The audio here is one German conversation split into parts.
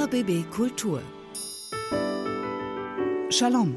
RBB Kultur. Shalom.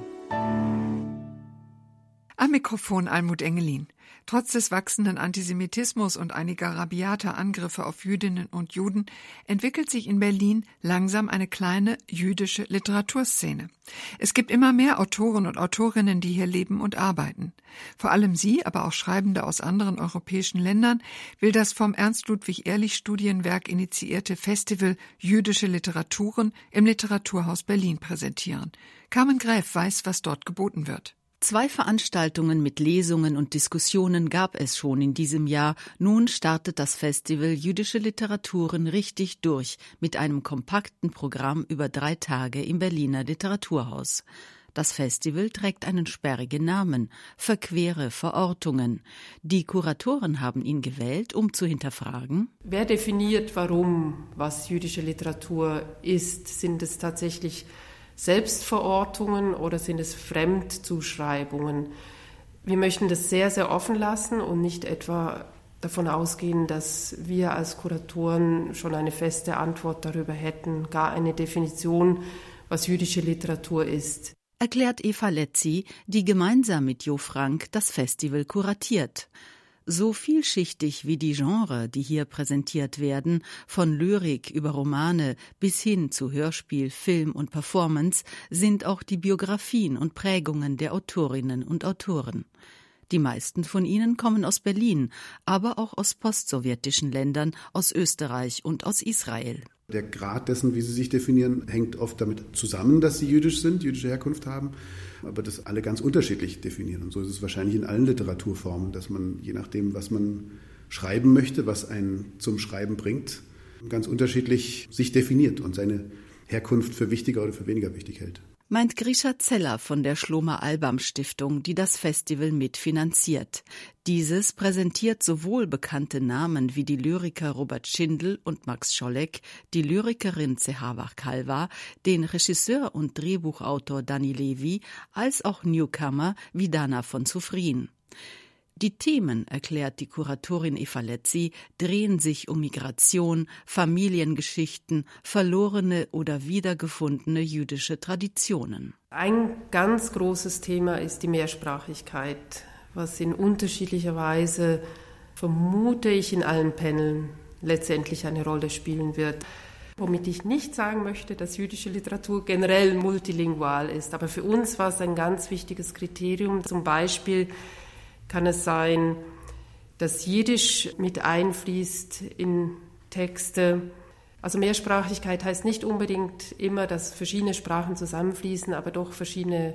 Am Mikrofon Almut Engelin. Trotz des wachsenden Antisemitismus und einiger rabiater Angriffe auf Jüdinnen und Juden entwickelt sich in Berlin langsam eine kleine jüdische Literaturszene. Es gibt immer mehr Autoren und Autorinnen, die hier leben und arbeiten. Vor allem sie, aber auch Schreibende aus anderen europäischen Ländern, will das vom Ernst-Ludwig-Ehrlich-Studienwerk initiierte Festival Jüdische Literaturen im Literaturhaus Berlin präsentieren. Carmen Gräf weiß, was dort geboten wird. 2 Veranstaltungen mit Lesungen und Diskussionen gab es schon in diesem Jahr. Nun startet das Festival Jüdische Literaturen richtig durch mit einem kompakten Programm über 3 Tage im Berliner Literaturhaus. Das Festival trägt einen sperrigen Namen: Verquere Verortungen. Die Kuratoren haben ihn gewählt, um zu hinterfragen: Wer definiert, was jüdische Literatur ist? Sind es tatsächlich Selbstverortungen oder sind es Fremdzuschreibungen? Wir möchten das sehr, sehr offen lassen und nicht etwa davon ausgehen, dass wir als Kuratoren schon eine feste Antwort darüber hätten, gar eine Definition, was jüdische Literatur ist. Erklärt Eva Letzi, die gemeinsam mit Jo Frank das Festival kuratiert. So vielschichtig wie die Genre, die hier präsentiert werden, von Lyrik über Romane bis hin zu Hörspiel, Film und Performance, sind auch die Biografien und Prägungen der Autorinnen und Autoren. Die meisten von ihnen kommen aus Berlin, aber auch aus postsowjetischen Ländern, aus Österreich und aus Israel. Der Grad dessen, wie sie sich definieren, hängt oft damit zusammen, dass sie jüdisch sind, jüdische Herkunft haben, aber das alle ganz unterschiedlich definieren. Und so ist es wahrscheinlich in allen Literaturformen, dass man, je nachdem, was man schreiben möchte, was einen zum Schreiben bringt, ganz unterschiedlich sich definiert und seine Herkunft für wichtiger oder für weniger wichtig hält. Meint Grisha Zeller von der Schloma-Albam-Stiftung, die das Festival mitfinanziert. Dieses präsentiert sowohl bekannte Namen wie die Lyriker Robert Schindel und Max Scholleck, die Lyrikerin Zehava Kalwa, den Regisseur und Drehbuchautor Danny Levy, als auch Newcomer wie Dana von Zufrien. Die Themen, erklärt die Kuratorin Eva Letzi, drehen sich um Migration, Familiengeschichten, verlorene oder wiedergefundene jüdische Traditionen. Ein ganz großes Thema ist die Mehrsprachigkeit, was in unterschiedlicher Weise, vermute ich, in allen Paneln letztendlich eine Rolle spielen wird. Womit ich nicht sagen möchte, dass jüdische Literatur generell multilingual ist, aber für uns war es ein ganz wichtiges Kriterium. Zum Beispiel kann es sein, dass Jiddisch mit einfließt in Texte. Also Mehrsprachigkeit heißt nicht unbedingt immer, dass verschiedene Sprachen zusammenfließen, aber doch verschiedene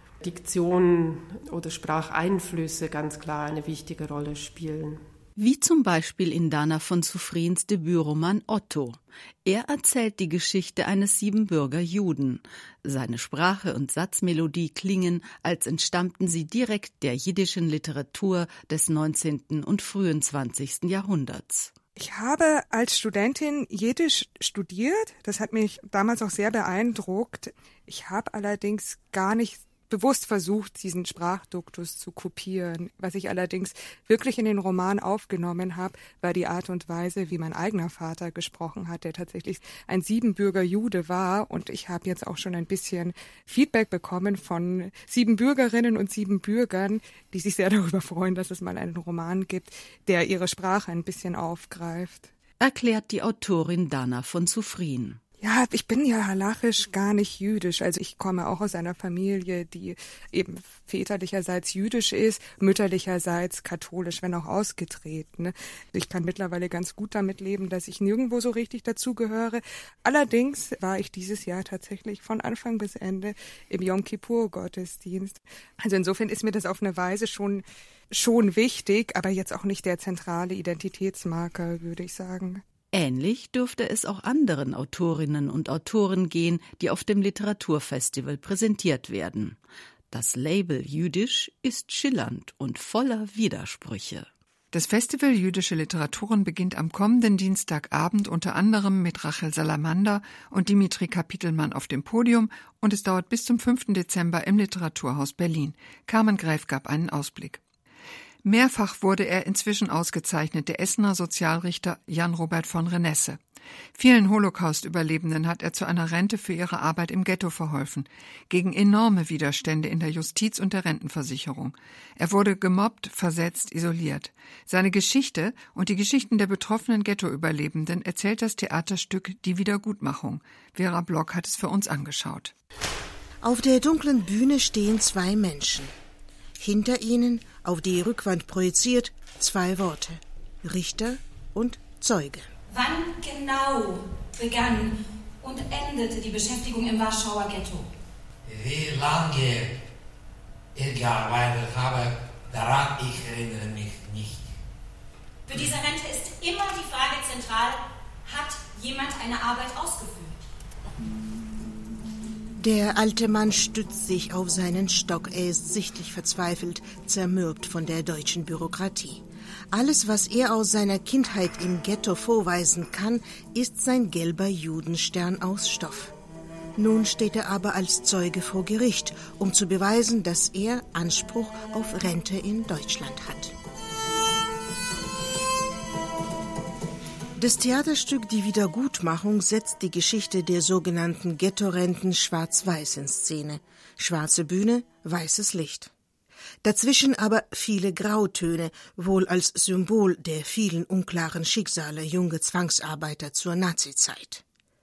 Diktionen oder Spracheinflüsse ganz klar eine wichtige Rolle spielen. Wie zum Beispiel in Dana von Zufriens Debütroman Otto. Er erzählt die Geschichte eines Siebenbürger Juden. Seine Sprache und Satzmelodie klingen, als entstammten sie direkt der jiddischen Literatur des 19. und frühen 20. Jahrhunderts. Ich habe als Studentin Jiddisch studiert. Das hat mich damals auch sehr beeindruckt. Ich habe allerdings gar nicht bewusst versucht, diesen Sprachduktus zu kopieren. Was ich allerdings wirklich in den Roman aufgenommen habe, war die Art und Weise, wie mein eigener Vater gesprochen hat, der tatsächlich ein Siebenbürger Jude war. Und ich habe jetzt auch schon ein bisschen Feedback bekommen von Siebenbürgerinnen und Siebenbürgern, die sich sehr darüber freuen, dass es mal einen Roman gibt, der ihre Sprache ein bisschen aufgreift. Erklärt die Autorin Dana von Zufrien. Ja, ich bin ja halachisch gar nicht jüdisch. Also ich komme auch aus einer Familie, die eben väterlicherseits jüdisch ist, mütterlicherseits katholisch, wenn auch ausgetreten. Ich kann mittlerweile ganz gut damit leben, dass ich nirgendwo so richtig dazugehöre. Allerdings war ich dieses Jahr tatsächlich von Anfang bis Ende im Yom Kippur-Gottesdienst. Also insofern ist mir das auf eine Weise schon wichtig, aber jetzt auch nicht der zentrale Identitätsmarker, würde ich sagen. Ähnlich dürfte es auch anderen Autorinnen und Autoren gehen, die auf dem Literaturfestival präsentiert werden. Das Label Jüdisch ist schillernd und voller Widersprüche. Das Festival Jüdische Literaturen beginnt am kommenden Dienstagabend unter anderem mit Rachel Salamander und Dimitri Kapitelmann auf dem Podium und es dauert bis zum 5. Dezember im Literaturhaus Berlin. Carmen Gräf gab einen Ausblick. Mehrfach wurde er inzwischen ausgezeichnet, der Essener Sozialrichter Jan Robert von Renesse. Vielen Holocaust-Überlebenden hat er zu einer Rente für ihre Arbeit im Ghetto verholfen, gegen enorme Widerstände in der Justiz und der Rentenversicherung. Er wurde gemobbt, versetzt, isoliert. Seine Geschichte und die Geschichten der betroffenen Ghetto-Überlebenden erzählt das Theaterstück Die Wiedergutmachung. Vera Block hat es für uns angeschaut. Auf der dunklen Bühne stehen 2 Menschen. Hinter ihnen, auf die Rückwand projiziert, 2 Worte: Richter und Zeuge. Wann genau begann und endete die Beschäftigung im Warschauer Ghetto? Wie lange ich gearbeitet habe, daran ich erinnere mich nicht. Für diese Rente ist immer die Frage zentral: Hat jemand eine Arbeit ausgeführt? Der alte Mann stützt sich auf seinen Stock. Er ist sichtlich verzweifelt, zermürbt von der deutschen Bürokratie. Alles, was er aus seiner Kindheit im Ghetto vorweisen kann, ist sein gelber Judenstern aus Stoff. Nun steht er aber als Zeuge vor Gericht, um zu beweisen, dass er Anspruch auf Rente in Deutschland hat. Das Theaterstück Die Wiedergutmachung setzt die Geschichte der sogenannten Ghetto-Renten schwarz-weiß in Szene. Schwarze Bühne, weißes Licht. Dazwischen aber viele Grautöne, wohl als Symbol der vielen unklaren Schicksale junger Zwangsarbeiter zur Nazizeit.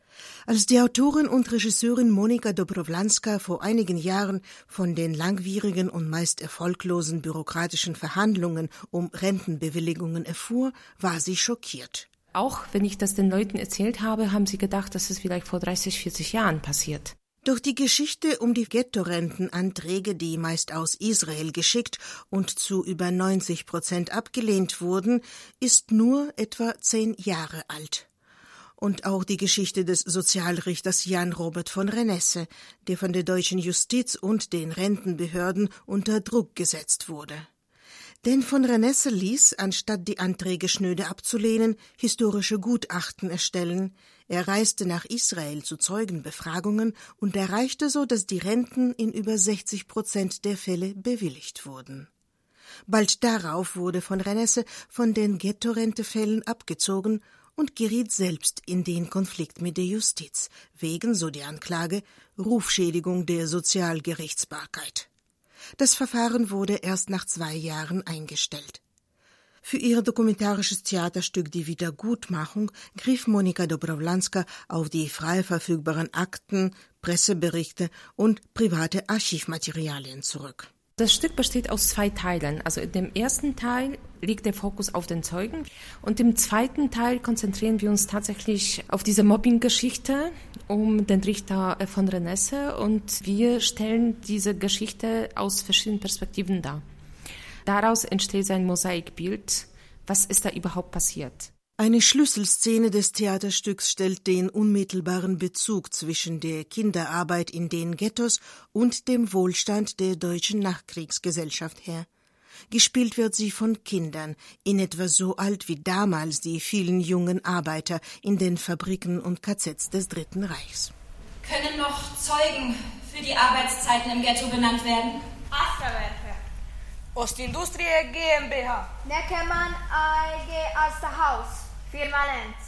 Als die Autorin und Regisseurin Monika Dobrowlanska vor einigen Jahren von den langwierigen und meist erfolglosen bürokratischen Verhandlungen um Rentenbewilligungen erfuhr, war sie schockiert. Auch wenn ich das den Leuten erzählt habe, haben sie gedacht, dass es vielleicht vor 30, 40 Jahren passiert. Doch die Geschichte um die Ghetto-Rentenanträge, die meist aus Israel geschickt und zu über 90% abgelehnt wurden, ist nur etwa 10 Jahre alt. Und auch die Geschichte des Sozialrichters Jan Robert von Renesse, der von der deutschen Justiz und den Rentenbehörden unter Druck gesetzt wurde. Denn von Renesse ließ, anstatt die Anträge schnöde abzulehnen, historische Gutachten erstellen. Er reiste nach Israel zu Zeugenbefragungen und erreichte so, dass die Renten in über 60% der Fälle bewilligt wurden. Bald darauf wurde von Renesse von den Ghetto-Rentefällen abgezogen und geriet selbst in den Konflikt mit der Justiz, wegen, so die Anklage, Rufschädigung der Sozialgerichtsbarkeit. Das Verfahren wurde erst nach 2 Jahren eingestellt. Für ihr dokumentarisches Theaterstück Die Wiedergutmachung griff Monika Dobrowlanska auf die frei verfügbaren Akten, Presseberichte und private Archivmaterialien zurück. Das Stück besteht aus 2 Teilen. Also in dem ersten Teil liegt der Fokus auf den Zeugen und im zweiten Teil konzentrieren wir uns tatsächlich auf diese Mobbing-Geschichte um den Richter von Renesse und wir stellen diese Geschichte aus verschiedenen Perspektiven dar. Daraus entsteht ein Mosaikbild. Was ist da überhaupt passiert? Eine Schlüsselszene des Theaterstücks stellt den unmittelbaren Bezug zwischen der Kinderarbeit in den Ghettos und dem Wohlstand der deutschen Nachkriegsgesellschaft her. Gespielt wird sie von Kindern, in etwa so alt wie damals die vielen jungen Arbeiter in den Fabriken und KZs des Dritten Reichs. Können noch Zeugen für die Arbeitszeiten im Ghetto benannt werden? Asserwerke. Ostindustrie GmbH. Neckermann AG Asterhaus. Firma Lenz.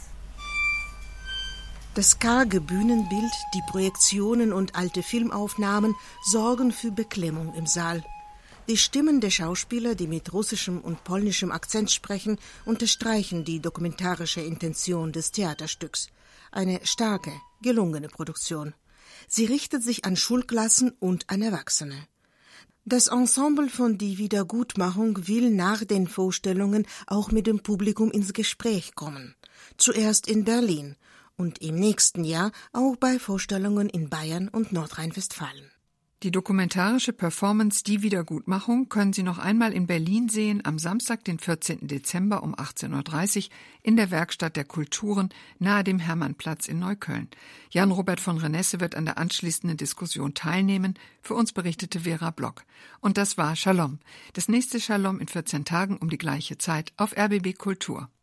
Das karge Bühnenbild, die Projektionen und alte Filmaufnahmen sorgen für Beklemmung im Saal. Die Stimmen der Schauspieler, die mit russischem und polnischem Akzent sprechen, unterstreichen die dokumentarische Intention des Theaterstücks. Eine starke, gelungene Produktion. Sie richtet sich an Schulklassen und an Erwachsene. Das Ensemble von Die Wiedergutmachung will nach den Vorstellungen auch mit dem Publikum ins Gespräch kommen. Zuerst in Berlin und im nächsten Jahr auch bei Vorstellungen in Bayern und Nordrhein-Westfalen. Die dokumentarische Performance Die Wiedergutmachung können Sie noch einmal in Berlin sehen am Samstag, den 14. Dezember um 18.30 Uhr in der Werkstatt der Kulturen nahe dem Hermannplatz in Neukölln. Jan Robert von Renesse wird an der anschließenden Diskussion teilnehmen. Für uns berichtete Vera Block. Und das war Shalom. Das nächste Shalom in 14 Tagen um die gleiche Zeit auf RBB Kultur.